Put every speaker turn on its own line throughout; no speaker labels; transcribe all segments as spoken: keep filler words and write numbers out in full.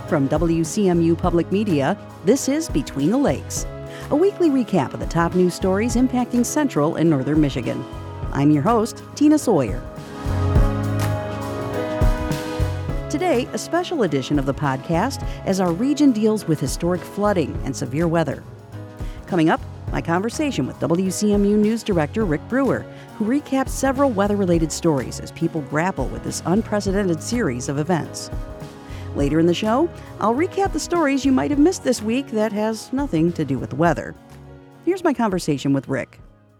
From W C M U Public Media, this is Between the Lakes, a weekly recap of the top news stories impacting Central and Northern Michigan. I'm your host, Tina Sawyer. Today, a special edition of the podcast as our region deals with historic flooding and severe weather. Coming up, my conversation with W C M U News Director Rick Brewer, who recaps several weather-related stories as people grapple with this unprecedented series of events. Later in the show, I'll recap the stories you might have missed this week that has nothing to do with the weather. Here's my conversation with Rick.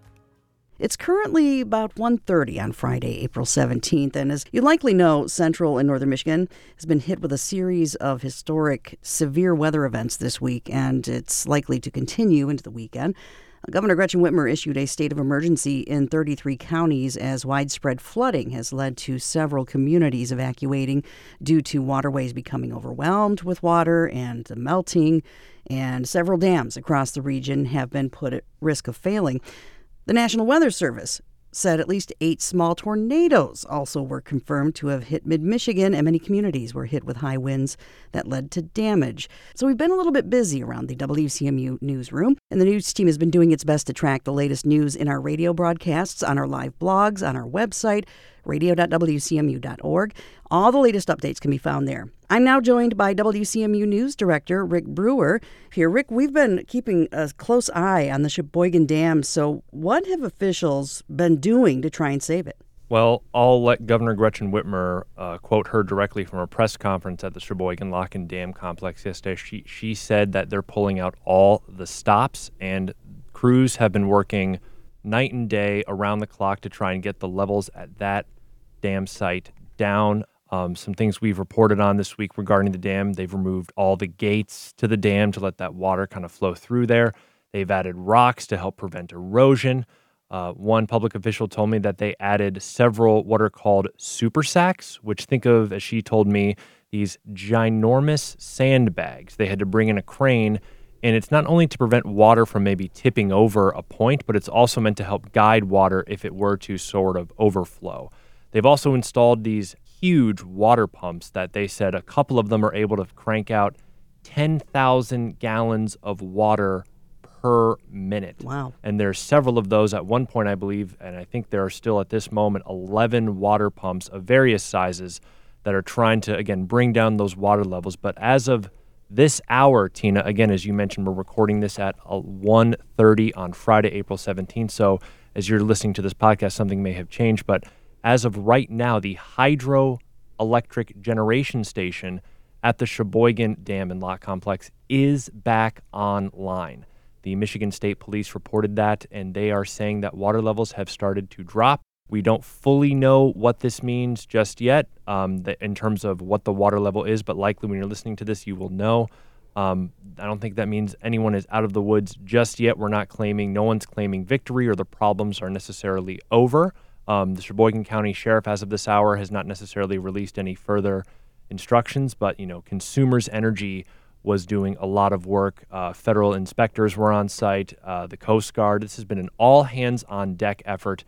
It's currently about one thirty on Friday, April seventeenth, and as you likely know, Central and Northern Michigan has been hit with a series of historic severe weather events this week, and it's likely to continue into the weekend. Governor Gretchen Whitmer issued a state of emergency in thirty-three counties as widespread flooding has led to several communities evacuating due to waterways becoming overwhelmed with water and melting, and several dams across the region have been put at risk of failing. The National Weather Service said at least eight small tornadoes also were confirmed to have hit mid-Michigan, and many communities were hit with high winds that led to damage. So we've been a little bit busy around the W C M U newsroom, and the news team has been doing its best to track the latest news in our radio broadcasts, on our live blogs, on our website, radio dot w c m u dot org. All the latest updates can be found there. I'm now joined by W C M U News Director Rick Brewer. Here, Rick, we've been keeping a close eye on the Sheboygan Dam, so what have officials been doing to try and save it?
Well, I'll let Governor Gretchen Whitmer uh, quote her directly from a press conference at the Sheboygan Lock and Dam Complex yesterday. She, she said that they're pulling out all the stops, and crews have been working night and day around the clock to try and get the levels at that dam site down. Um, some things we've reported on this week regarding the dam: they've removed all the gates to the dam to let that water kind of flow through there. They've added rocks to help prevent erosion. Uh, one public official told me that they added several what are called super sacks, which think of, as she told me, these ginormous sandbags. They had to bring in a crane, and it's not only to prevent water from maybe tipping over a point, but it's also meant to help guide water if it were to sort of overflow. They've also installed these huge water pumps that they said a couple of them are able to crank out ten thousand gallons of water per minute.
Wow.
And there's several of those at one point, I believe, and I think there are still at this moment eleven water pumps of various sizes that are trying to, again, bring down those water levels. But as of this hour, Tina, again, as you mentioned, we're recording this at one thirty on Friday, April seventeenth. So as you're listening to this podcast, something may have changed, but as of right now, the hydroelectric generation station at the Sheboygan Dam and Lock Complex is back online. The Michigan State Police reported that, and they are saying that water levels have started to drop. We don't fully know what this means just yet um, the, in terms of what the water level is, but likely when you're listening to this, you will know. Um, I don't think that means anyone is out of the woods just yet. We're not claiming, no one's claiming victory or the problems are necessarily over. Um, the Sheboygan County Sheriff, as of this hour, has not necessarily released any further instructions, but, you know, Consumers Energy was doing a lot of work. Uh, federal inspectors were on site, uh, the Coast Guard. This has been an all-hands-on-deck effort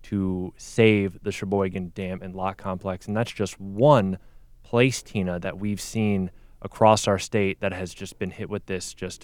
to save the Sheboygan Dam and Lock Complex, and that's just one place, Tina, that we've seen across our state that has just been hit with this just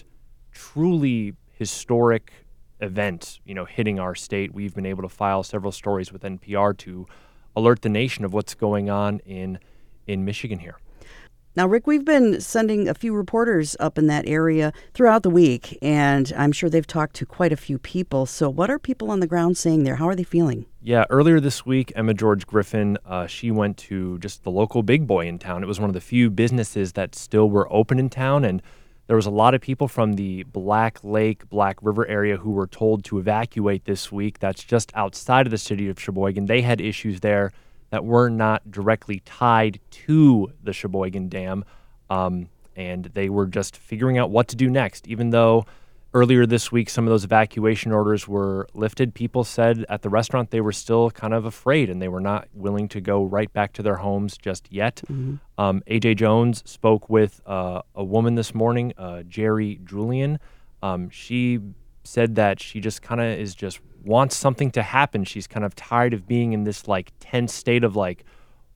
truly historic event, you know, hitting our state. We've been able to file several stories with N P R to alert the nation of what's going on in in Michigan here.
Now, Rick, we've been sending a few reporters up in that area throughout the week, and I'm sure they've talked to quite a few people. So what are people on the ground saying there? How are they feeling?
Yeah, earlier this week, Emma George Griffin, uh, she went to just the local big boy in town. It was one of the few businesses that still were open in town, and there was a lot of people from the Black Lake, Black River area who were told to evacuate this week. That's just outside of the city of Sheboygan. They had issues there that were not directly tied to the Sheboygan Dam, um, and they were just figuring out what to do next. Even though earlier this week some of those evacuation orders were lifted, people said at the restaurant they were still kind of afraid and they were not willing to go right back to their homes just yet. Mm-hmm. Um, A J Jones spoke with uh, a woman this morning, uh, Jerry Julian. Um, she said that she just kind of is just wants something to happen. She's kind of tired of being in this like tense state of like,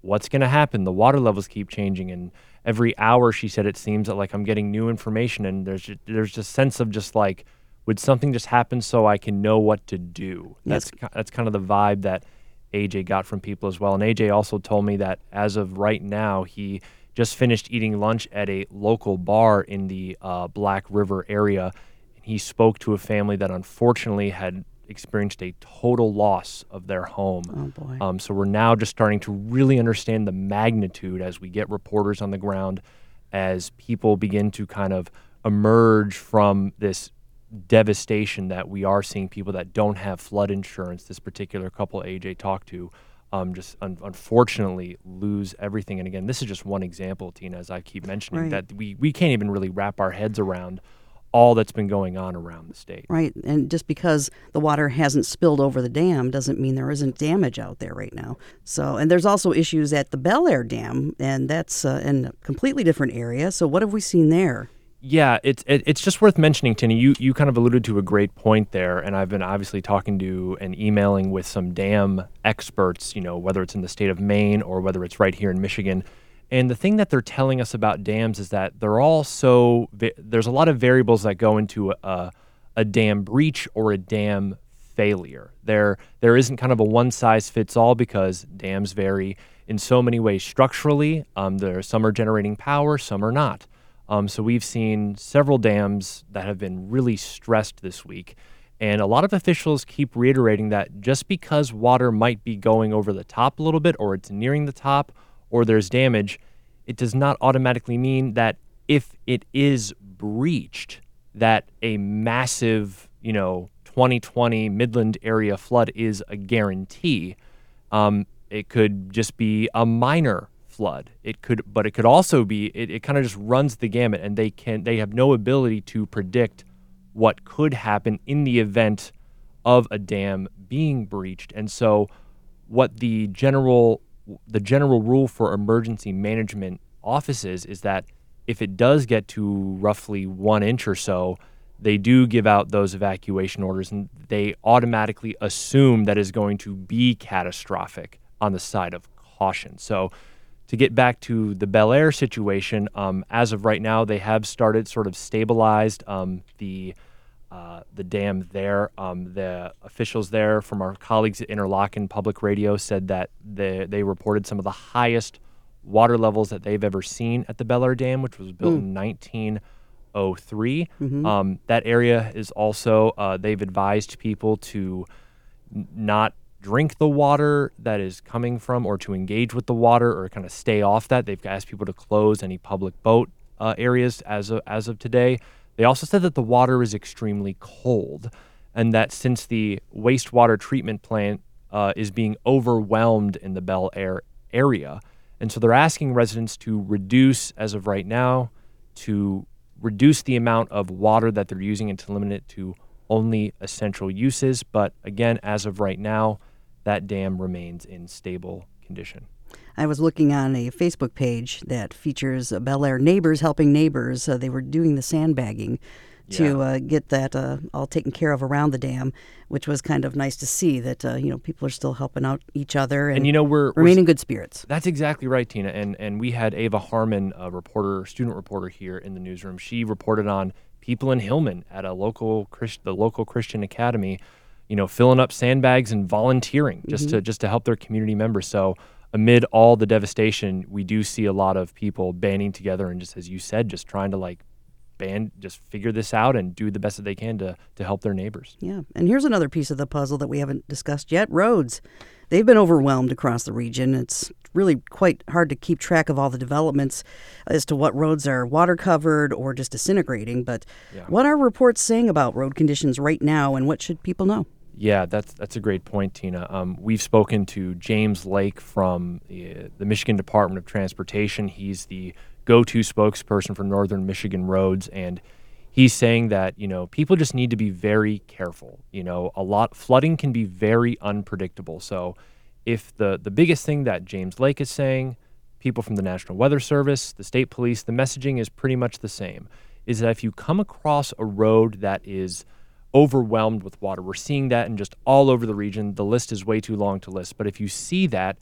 what's going to happen? The water levels keep changing, and every hour, she said, it seems that like I'm getting new information, and there's just, there's just sense of just like, would something just happen so I can know what to do?
Yes.
That's that's kind of the vibe that A J got from people as well. And A J also told me that as of right now, he just finished eating lunch at a local bar in the uh, Black River area. And he spoke to a family that unfortunately had experienced a total loss of their home.
Oh, boy.
Um, so we're now just starting to really understand the magnitude as we get reporters on the ground, as people begin to kind of emerge from this devastation that we are seeing. People that don't have flood insurance, this particular couple A J talked to, um, just un- unfortunately lose everything. And again, this is just one example, Tina, as I keep mentioning,
Right.
that we, we can't even really wrap our heads around all that's been going on around the state.
Right. And just because the water hasn't spilled over the dam doesn't mean there isn't damage out there right now. So, and there's also issues at the Bel Air Dam, and that's uh, in a completely different area. So what have we seen there?
Yeah, it's it, it's just worth mentioning, Tinny. You you kind of alluded to a great point there, and I've been obviously talking to and emailing with some dam experts, you know, whether it's in the state of Maine or whether it's right here in Michigan. And the thing that they're telling us about dams is that they're all so, there's a lot of variables that go into a, a dam breach or a dam failure. There there isn't kind of a one-size-fits-all because dams vary in so many ways structurally. Um, there some are generating power, some are not. Um, so we've seen several dams that have been really stressed this week. And a lot of officials keep reiterating that just because water might be going over the top a little bit, or it's nearing the top, or there's damage, it does not automatically mean that if it is breached, that a massive, you know, twenty twenty Midland area flood is a guarantee. Um, it could just be a minor flood. It could, but it could also be, it, it kind of just runs the gamut, and they can, they have no ability to predict what could happen in the event of a dam being breached. And so what the general, the general rule for emergency management offices is that if it does get to roughly one inch or so, they do give out those evacuation orders, and they automatically assume that is going to be catastrophic on the side of caution. So to get back to the Bel Air situation, um, as of right now, they have started sort of stabilized um, the uh, the dam there. Um, the officials there from our colleagues at Interlochen Public Radio said that they, they reported some of the highest water levels that they've ever seen at the Bel Air Dam, which was built mm. in nineteen oh three. Mm-hmm. Um, that area is also, uh, they've advised people to n- not drink the water that is coming from, or to engage with the water, or kind of stay off that. They've asked people to close any public boat uh, areas as of, as of today. They also said that the water is extremely cold, and that since the wastewater treatment plant uh, is being overwhelmed in the Bel Air area, and so they're asking residents to reduce, as of right now, to reduce the amount of water that they're using and to limit it to only essential uses. But again, as of right now, that dam remains in stable condition.
I was looking on a Facebook page that features uh, Bel Air Neighbors Helping Neighbors. Uh, they were doing the sandbagging to
Yeah.
uh, get that uh, all taken care of around the dam, which was kind of nice to see that uh, you know people are still helping out each other and,
And you know, we're,
remain
we're
in good spirits.
That's exactly right, Tina. And and we had Ava Harmon, a reporter, student reporter here in the newsroom. She reported on people in Hillman at a local Christ, the local Christian academy, you know, filling up sandbags and volunteering just
Mm-hmm.
to just to help their community members. So amid all the devastation, we do see a lot of people banding together and just, as you said, just trying to like band, just figure this out and do the best that they can to to help their neighbors.
Yeah, and here's another piece of the puzzle that we haven't discussed yet: roads. They've been overwhelmed across the region. It's really quite hard to keep track of all the developments as to what roads are water covered or just disintegrating. But
Yeah.
what are reports saying about road conditions right now, and what should people know?
Yeah, that's that's a great point, Tina. Um, we've spoken to James Lake from the, the Michigan Department of Transportation. He's the go-to spokesperson for Northern Michigan roads, and he's saying that, you know, people just need to be very careful. You know, a lot flooding can be very unpredictable. So if the the biggest thing that James Lake is saying, people from the National Weather Service, the state police, the messaging is pretty much the same, is that if you come across a road that is overwhelmed with water, we're seeing that in just all over the region. The list is way too long to list, but if you see that,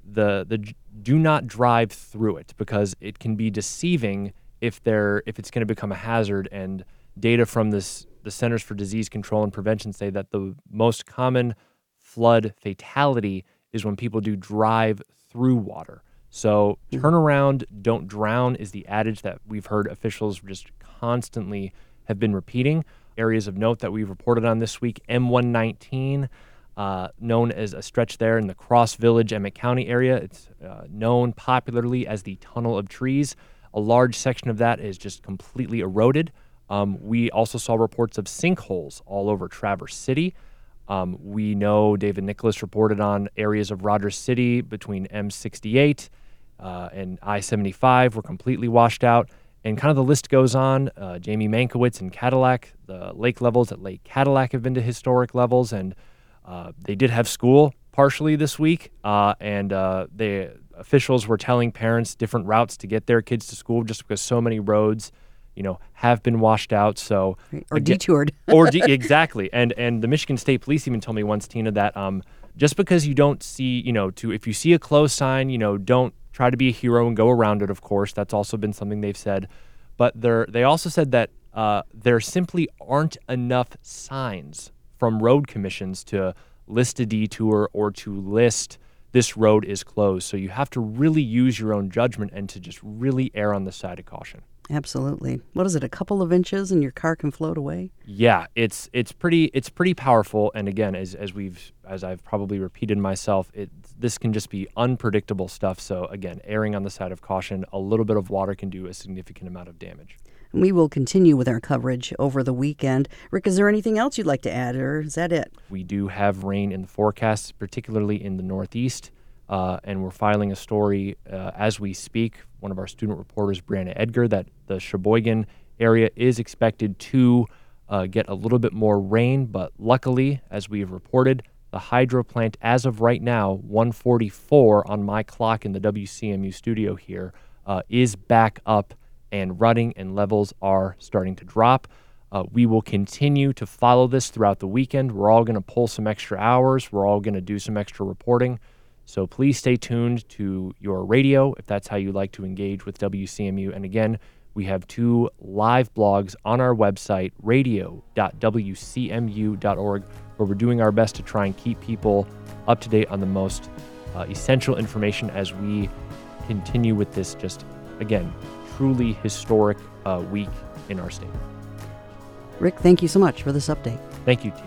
the the do not drive through it because it can be deceiving if they're if it's going to become a hazard. And data from this the Centers for Disease Control and Prevention say that the most common flood fatality is when people do drive through water. So turn around, don't drown is the adage that we've heard officials just constantly have been repeating. Areas of note that we've reported on this week, M one nineteen, uh, known as a stretch there in the Cross Village, Emmett County area. It's uh, known popularly as the Tunnel of Trees. A large section of that is just completely eroded. Um, we also saw reports of sinkholes all over Traverse City. Um, we know David Nicholas reported on areas of Rogers City between M sixty-eight uh, and I seventy-five were completely washed out. And kind of the list goes on. Uh, Jamie Mankiewicz in Cadillac, the lake levels at Lake Cadillac have been to historic levels, and uh, they did have school partially this week. Uh, and uh, the officials were telling parents different routes to get their kids to school just because so many roads, you know, have been washed out. So
or again, detoured.
or de- exactly. And and the Michigan State Police even told me once, Tina, that um, just because you don't see, you know, to if you see a closed sign, you know, don't try to be a hero and go around it, of course. That's also been something they've said. But they're, they also said that uh, there simply aren't enough signs from road commissions to list a detour or to list this road is closed. So you have to really use your own judgment and to just really err on the side of caution.
Absolutely. What is it, a couple of inches and your car can float away?
Yeah, it's it's pretty it's pretty powerful. And again, as as we've as I've probably repeated myself, it this can just be unpredictable stuff. So again, erring on the side of caution, a little bit of water can do a significant amount of damage.
We will continue with our coverage over the weekend. Rick, is there anything else you'd like to add, or is that it?
We do have rain in the forecast, particularly in the Northeast. Uh, and we're filing a story uh, as we speak. One of our student reporters, Brianna Edgar, that the Sheboygan area is expected to uh, get a little bit more rain. But luckily, as we have reported, the hydro plant, as of right now, one forty-four on my clock in the W C M U studio here, uh, is back up and running, and levels are starting to drop. Uh, we will continue to follow this throughout the weekend. We're all going to pull some extra hours. We're all going to do some extra reporting. So please stay tuned to your radio if that's how you like to engage with W C M U. And again, we have two live blogs on our website, radio dot w c m u dot org, where we're doing our best to try and keep people up to date on the most uh, essential information as we continue with this just, again, truly historic uh, week in our state.
Rick, thank you so much for this update.
Thank you, Tina.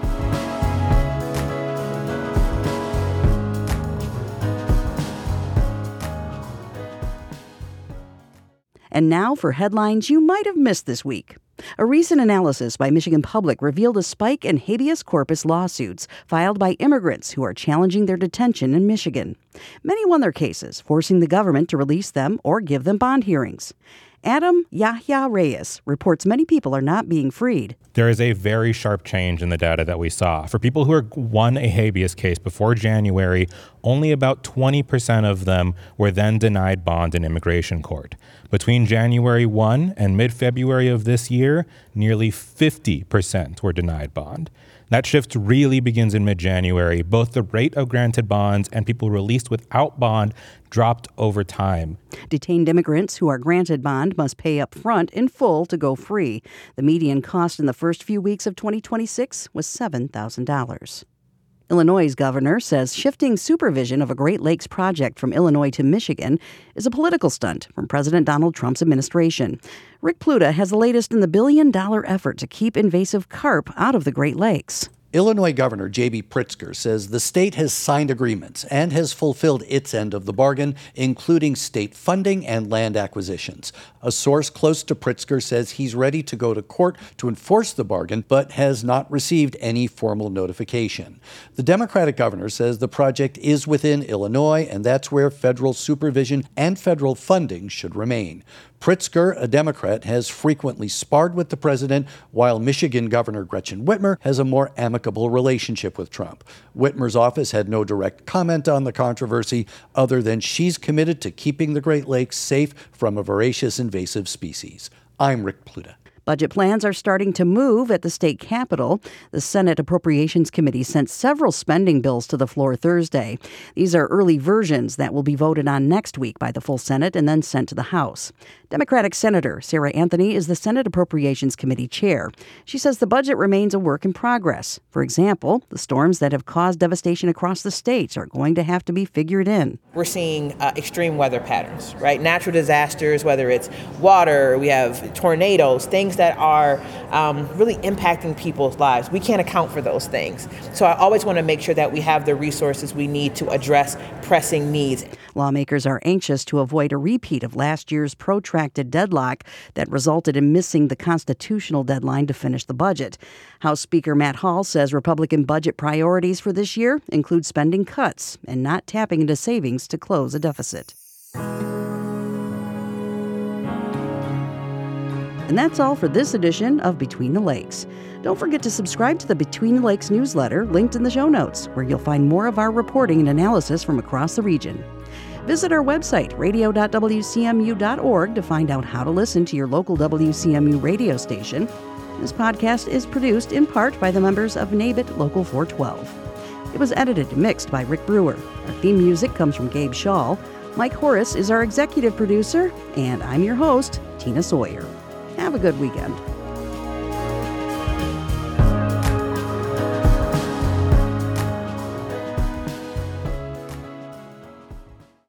And now for headlines you might have missed this week. A recent analysis by Michigan Public revealed a spike in habeas corpus lawsuits filed by immigrants who are challenging their detention in Michigan. Many won their cases, forcing the government to release them or give them bond hearings. Adam Yahya Reyes reports many people are not being freed.
There is a very sharp change in the data that we saw. For people who are won a habeas case before January, only about twenty percent of them were then denied bond in immigration court. Between January first and mid-February of this year, nearly fifty percent were denied bond. That shift really begins in mid-January. Both the rate of granted bonds and people released without bond dropped over time.
Detained immigrants who are granted bond must pay up front in full to go free. The median cost in the first few weeks of twenty twenty-six was seven thousand dollars. Illinois' governor says shifting supervision of a Great Lakes project from Illinois to Michigan is a political stunt from President Donald Trump's administration. Rick Pluta has the latest in the billion-dollar effort to keep invasive carp out of the Great Lakes.
Illinois Governor J B Pritzker says the state has signed agreements and has fulfilled its end of the bargain, including state funding and land acquisitions. A source close to Pritzker says he's ready to go to court to enforce the bargain, but has not received any formal notification. The Democratic governor says the project is within Illinois, and that's where federal supervision and federal funding should remain. Pritzker, a Democrat, has frequently sparred with the president, while Michigan Governor Gretchen Whitmer has a more amicable relationship with Trump. Whitmer's office had no direct comment on the controversy, other than she's committed to keeping the Great Lakes safe from a voracious invasive species. I'm Rick Pluta.
Budget plans are starting to move at the state capitol. The Senate Appropriations Committee sent several spending bills to the floor Thursday. These are early versions that will be voted on next week by the full Senate and then sent to the House. Democratic Senator Sarah Anthony is the Senate Appropriations Committee chair. She says the budget remains a work in progress. For example, the storms that have caused devastation across the states are going to have to be figured in.
We're seeing uh, extreme weather patterns, right? Natural disasters, whether it's water, we have tornadoes, things that are um, really impacting people's lives. We can't account for those things. So I always want to make sure that we have the resources we need to address pressing needs.
Lawmakers are anxious to avoid a repeat of last year's protracted deadlock that resulted in missing the constitutional deadline to finish the budget. House Speaker Matt Hall says Republican budget priorities for this year include spending cuts and not tapping into savings to close a deficit. And that's all for this edition of Between the Lakes. Don't forget to subscribe to the Between the Lakes newsletter linked in the show notes, where you'll find more of our reporting and analysis from across the region. Visit our website, radio dot w c m u dot org, to find out how to listen to your local W C M U radio station. This podcast is produced in part by the members of NABIT Local four twelve. It was edited and mixed by Rick Brewer. Our theme music comes from Gabe Shaw. Mike Horace is our executive producer, and I'm your host, Tina Sawyer. Have a good weekend.